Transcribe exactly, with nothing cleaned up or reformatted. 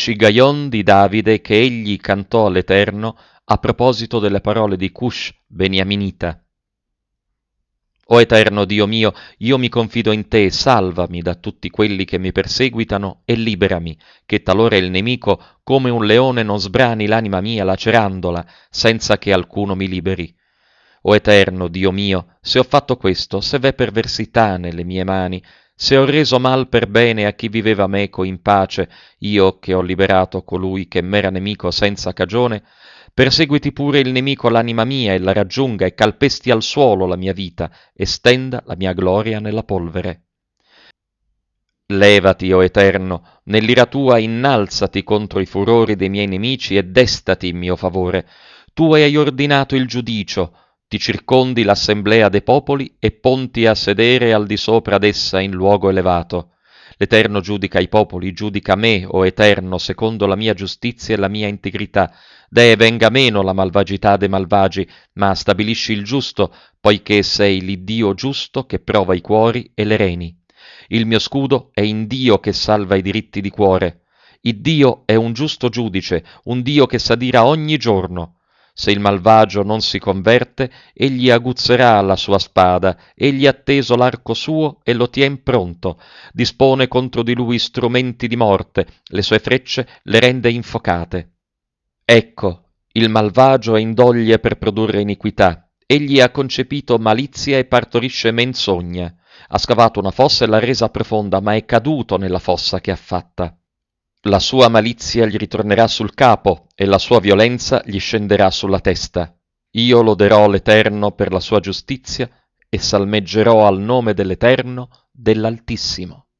Shigaion di Davide che egli cantò all'Eterno a proposito delle parole di Cush, Beniaminita. O Eterno Dio mio, io mi confido in te, salvami da tutti quelli che mi perseguitano e liberami, che talora il nemico come un leone non sbrani l'anima mia lacerandola, senza che alcuno mi liberi. O Eterno Dio mio, se ho fatto questo, se v'è perversità nelle mie mani, se ho reso mal per bene a chi viveva meco in pace, io che ho liberato colui che m'era nemico senza cagione, perseguiti pure il nemico l'anima mia e la raggiunga e calpesti al suolo la mia vita e stenda la mia gloria nella polvere. Levati, o Eterno, nell'ira tua innalzati contro i furori dei miei nemici e destati in mio favore. Tu hai ordinato il giudicio, ti circondi l'assemblea dei popoli e ponti a sedere al di sopra d'essa in luogo elevato. L'Eterno giudica i popoli, giudica me, o Eterno, secondo la mia giustizia e la mia integrità. Deh venga meno la malvagità dei malvagi, ma stabilisci il giusto, poiché sei l'Iddio giusto che prova i cuori e le reni. Il mio scudo è in Dio che salva i diritti di cuore. Il Dio è un giusto giudice, un Dio che s'adira ogni giorno. Se il malvagio non si converte, egli aguzzerà la sua spada, egli ha teso l'arco suo e lo tien pronto, dispone contro di lui strumenti di morte, le sue frecce le rende infocate. Ecco, il malvagio è in doglie per produrre iniquità, egli ha concepito malizia e partorisce menzogna, ha scavato una fossa e l'ha resa profonda, ma è caduto nella fossa che ha fatta. La sua malizia gli ritornerà sul capo e la sua violenza gli scenderà sulla testa. Io loderò l'Eterno per la sua giustizia e salmeggerò al nome dell'Eterno, dell'Altissimo.